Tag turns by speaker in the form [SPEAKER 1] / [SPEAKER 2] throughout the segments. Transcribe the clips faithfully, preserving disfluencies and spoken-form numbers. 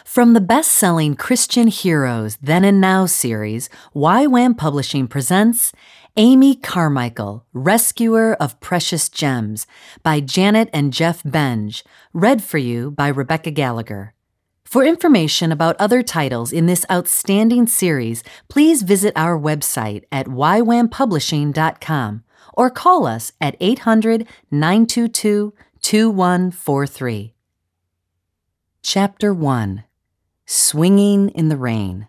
[SPEAKER 1] From the best-selling Christian Heroes Then and Now series, Y WAM Publishing presents Amy Carmichael, Rescuer of Precious Gems by Janet and Jeff Benge, read for you by Rebecca Gallagher. For information about other titles in this outstanding series, please visit our website at y wam publishing dot com or call us at eight hundred, nine two two, two one four three. Chapter one. Swinging in the Rain.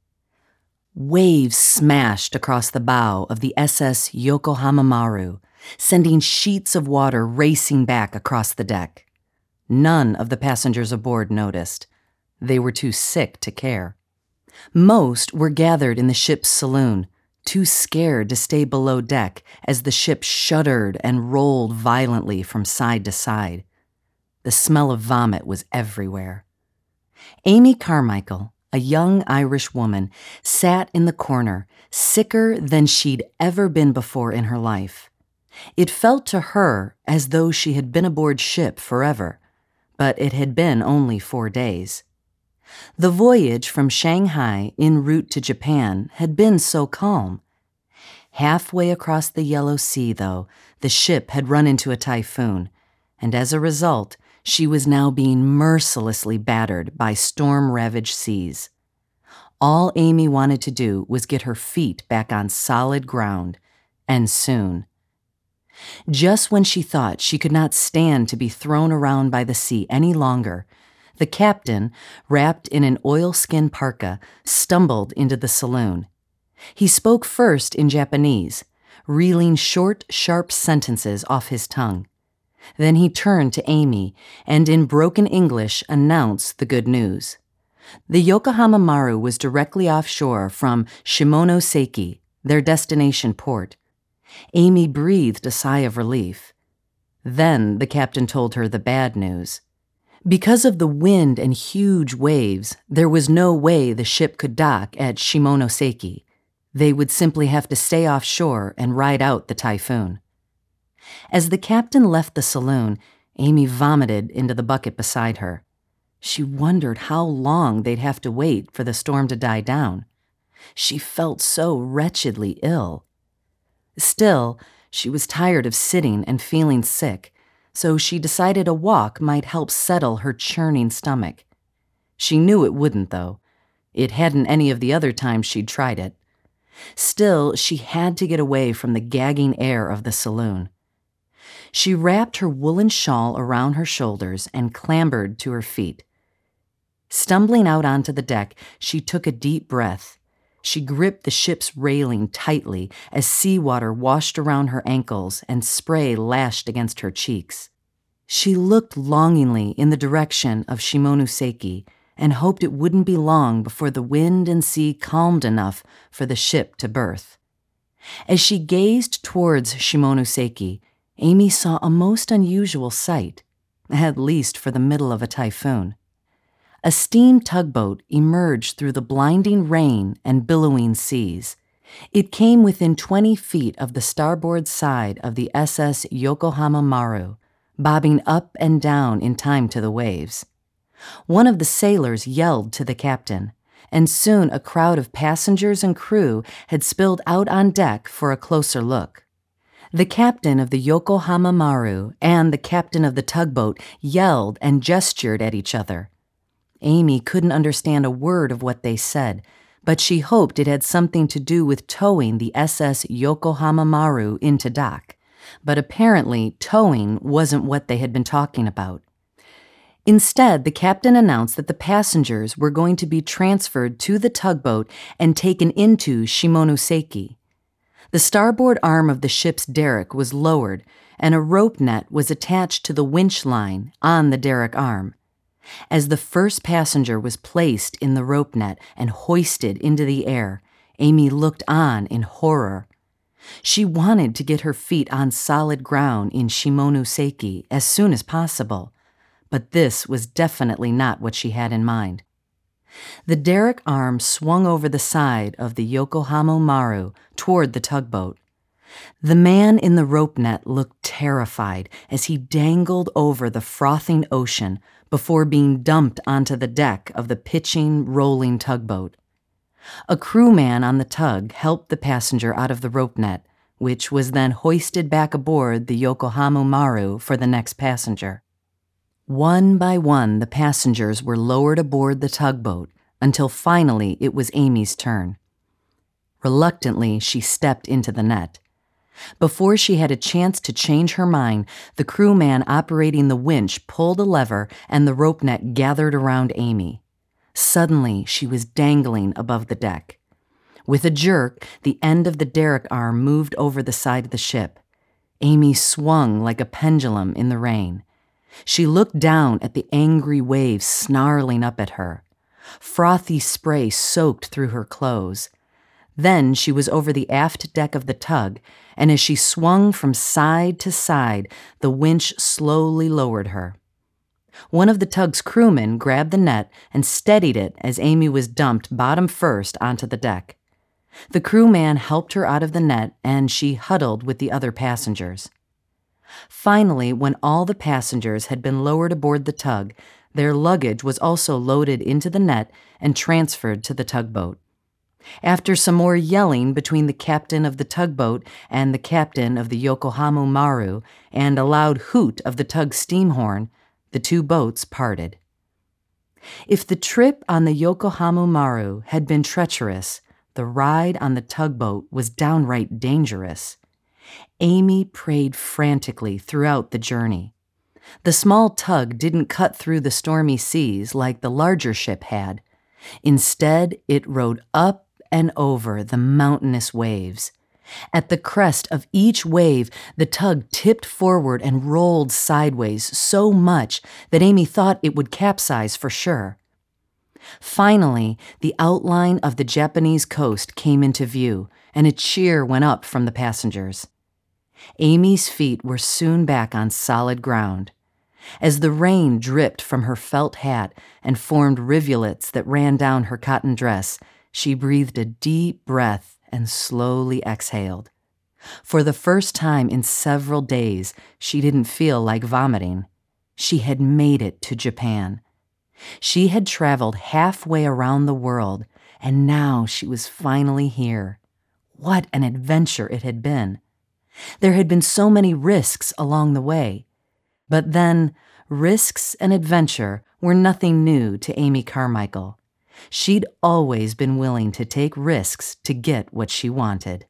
[SPEAKER 1] Waves smashed across the bow of the S S Yokohama Maru, sending sheets of water racing back across the deck. None of the passengers aboard noticed. They were too sick to care. Most were gathered in the ship's saloon, too scared to stay below deck as the ship shuddered and rolled violently from side to side. The smell of vomit was everywhere. Amy Carmichael, a young Irish woman, sat in the corner, sicker than she'd ever been before in her life. It felt to her as though she had been aboard ship forever, but it had been only four days. The voyage from Shanghai en route to Japan had been so calm. Halfway across the Yellow Sea, though, the ship had run into a typhoon, and as a result, she was now being mercilessly battered by storm-ravaged seas. All Amy wanted to do was get her feet back on solid ground, and soon. Just when she thought she could not stand to be thrown around by the sea any longer, the captain, wrapped in an oilskin parka, stumbled into the saloon. He spoke first in Japanese, reeling short, sharp sentences off his tongue. Then he turned to Amy and in broken English announced the good news. The Yokohama Maru was directly offshore from Shimonoseki, their destination port. Amy breathed a sigh of relief. Then the captain told her the bad news. Because of the wind and huge waves, there was no way the ship could dock at Shimonoseki. They would simply have to stay offshore and ride out the typhoon. As the captain left the saloon, Amy vomited into the bucket beside her. She wondered how long they'd have to wait for the storm to die down. She felt so wretchedly ill. Still, she was tired of sitting and feeling sick, so she decided a walk might help settle her churning stomach. She knew it wouldn't, though. It hadn't any of the other times she'd tried it. Still, she had to get away from the gagging air of the saloon. She wrapped her woolen shawl around her shoulders and clambered to her feet. Stumbling out onto the deck, she took a deep breath. She gripped the ship's railing tightly as seawater washed around her ankles and spray lashed against her cheeks. She looked longingly in the direction of Shimonoseki and hoped it wouldn't be long before the wind and sea calmed enough for the ship to berth. As she gazed towards Shimonoseki, Amy saw a most unusual sight, at least for the middle of a typhoon. A steam tugboat emerged through the blinding rain and billowing seas. It came within twenty feet of the starboard side of the S S Yokohama Maru, bobbing up and down in time to the waves. One of the sailors yelled to the captain, and soon a crowd of passengers and crew had spilled out on deck for a closer look. The captain of the Yokohama Maru and the captain of the tugboat yelled and gestured at each other. Amy couldn't understand a word of what they said, but she hoped it had something to do with towing the S S Yokohama Maru into dock. But apparently, towing wasn't what they had been talking about. Instead, the captain announced that the passengers were going to be transferred to the tugboat and taken into Shimonoseki. The starboard arm of the ship's derrick was lowered, and a rope net was attached to the winch line on the derrick arm. As the first passenger was placed in the rope net and hoisted into the air, Amy looked on in horror. She wanted to get her feet on solid ground in Shimonoseki as soon as possible, but this was definitely not what she had in mind. The derrick arm swung over the side of the Yokohama Maru toward the tugboat. The man in the rope net looked terrified as he dangled over the frothing ocean, before being dumped onto the deck of the pitching, rolling tugboat. A crewman on the tug helped the passenger out of the rope net, which was then hoisted back aboard the Yokohama Maru for the next passenger. One by one, the passengers were lowered aboard the tugboat until finally it was Amy's turn. Reluctantly, she stepped into the net. Before she had a chance to change her mind, the crewman operating the winch pulled a lever and the rope net gathered around Amy. Suddenly, she was dangling above the deck. With a jerk, the end of the derrick arm moved over the side of the ship. Amy swung like a pendulum in the rain. She looked down at the angry waves snarling up at her. Frothy spray soaked through her clothes. Then she was over the aft deck of the tug, and as she swung from side to side, the winch slowly lowered her. One of the tug's crewmen grabbed the net and steadied it as Amy was dumped bottom first onto the deck. The crewman helped her out of the net, and she huddled with the other passengers. Finally, when all the passengers had been lowered aboard the tug, their luggage was also loaded into the net and transferred to the tugboat. After some more yelling between the captain of the tugboat and the captain of the Yokohama Maru and a loud hoot of the tug's steam horn, the two boats parted. If the trip on the Yokohama Maru had been treacherous, the ride on the tugboat was downright dangerous. Amy prayed frantically throughout the journey. The small tug didn't cut through the stormy seas like the larger ship had. Instead, it rode up and over the mountainous waves. At the crest of each wave, the tug tipped forward and rolled sideways so much that Amy thought it would capsize for sure. Finally, the outline of the Japanese coast came into view, and a cheer went up from the passengers. Amy's feet were soon back on solid ground. As the rain dripped from her felt hat and formed rivulets that ran down her cotton dress, she breathed a deep breath and slowly exhaled. For the first time in several days, she didn't feel like vomiting. She had made it to Japan. She had traveled halfway around the world, and now she was finally here. What an adventure it had been. There had been so many risks along the way. But then, risks and adventure were nothing new to Amy Carmichael. She'd always been willing to take risks to get what she wanted.